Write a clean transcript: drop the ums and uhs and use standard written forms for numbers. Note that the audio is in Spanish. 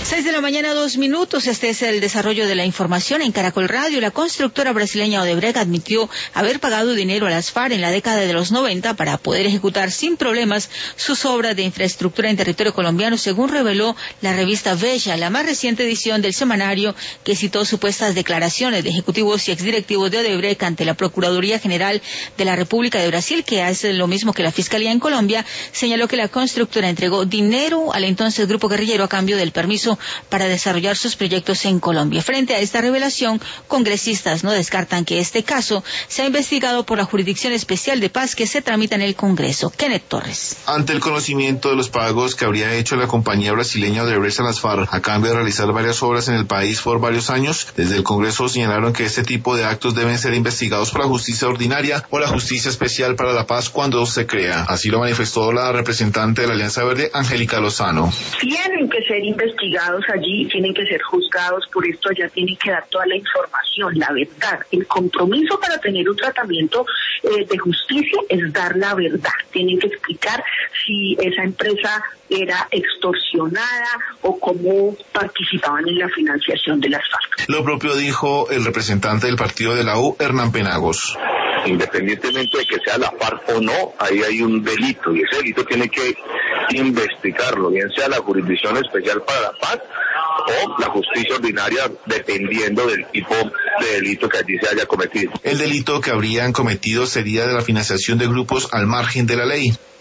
6:02 a.m. Este es el desarrollo de la información en Caracol Radio. La constructora brasileña Odebrecht admitió haber pagado dinero a las FARC en la década de los 90 para poder ejecutar sin problemas sus obras de infraestructura en territorio colombiano, según reveló la revista Veja, la más reciente edición del semanario, que citó supuestas declaraciones de ejecutivos y exdirectivos de Odebrecht ante la Procuraduría General de la República de Brasil, que hace lo mismo que la Fiscalía en Colombia. Señaló que la constructora entregó dinero al entonces grupo guerrillero a cambio del permiso para desarrollar sus proyectos en Colombia. Frente a esta revelación, congresistas no descartan que este caso sea investigado por la Jurisdicción Especial de Paz que se tramita en el Congreso. Kenneth Torres. Ante el conocimiento de los pagos que habría hecho la compañía brasileña Odebrecht a las FARC a cambio de realizar varias obras en el país por varios años, desde el Congreso señalaron que este tipo de actos deben ser investigados por la justicia ordinaria o la Justicia Especial para la Paz cuando se crea. Así lo manifestó la representante de la Alianza Verde, Angélica Lozano. Tienen que ser investigados allí, tienen que ser juzgados por esto, allá tienen que dar toda la información, la verdad. El compromiso para tener un tratamiento de justicia es dar la verdad. Tienen que explicar si esa empresa era extorsionada o cómo participaban en la financiación de las FARC. Lo propio dijo el representante del partido de la U, Hernán Penagos. Independientemente de que sea la FARC o no, ahí hay un delito y ese delito tiene que investigarlo, bien sea la Jurisdicción Especial para la Paz o la justicia ordinaria, dependiendo del tipo de delito que allí se haya cometido. El delito que habrían cometido sería de la financiación de grupos al margen de la ley.